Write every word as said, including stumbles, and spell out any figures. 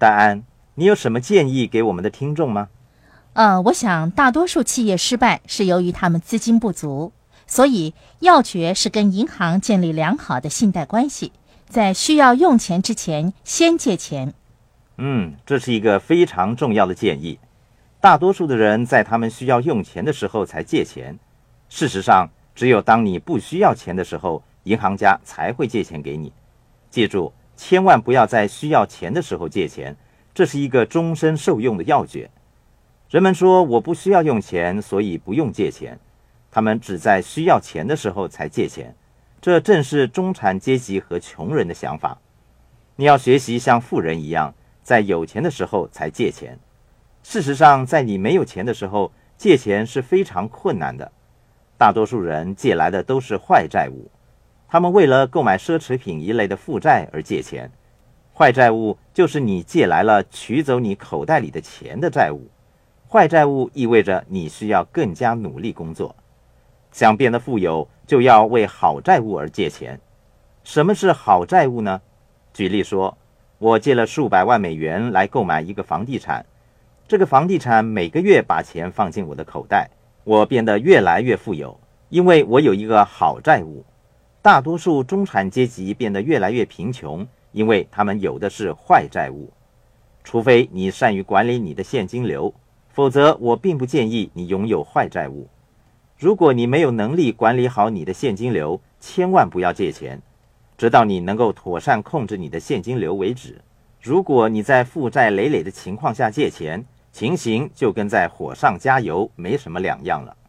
戴安，你有什么建议给我们的听众吗？ 呃，我想大多数企业失败是由于他们资金不足，所以要诀是跟银行建立良好的信贷关系，在需要用钱之前先借钱。 嗯，这是一个非常重要的建议。大多数的人在他们需要用钱的时候才借钱。事实上，只有当你不需要钱的时候，银行家才会借钱给你。记住，千万不要在需要钱的时候借钱，这是一个终身受用的要诀。人们说我不需要用钱，所以不用借钱。他们只在需要钱的时候才借钱，这正是中产阶级和穷人的想法。你要学习像富人一样，在有钱的时候才借钱。事实上，在你没有钱的时候，借钱是非常困难的。大多数人借来的都是坏债务，他们为了购买奢侈品一类的负债而借钱。坏债务就是你借来了取走你口袋里的钱的债务。坏债务意味着你需要更加努力工作。想变得富有，就要为好债务而借钱。什么是好债务呢？举例说，我借了数百万美元来购买一个房地产，这个房地产每个月把钱放进我的口袋，我变得越来越富有，因为我有一个好债务。大多数中产阶级变得越来越贫穷，因为他们有的是坏债务。除非你善于管理你的现金流，否则我并不建议你拥有坏债务。如果你没有能力管理好你的现金流，千万不要借钱，直到你能够妥善控制你的现金流为止。如果你在负债累累的情况下借钱，情形就跟在火上加油没什么两样了。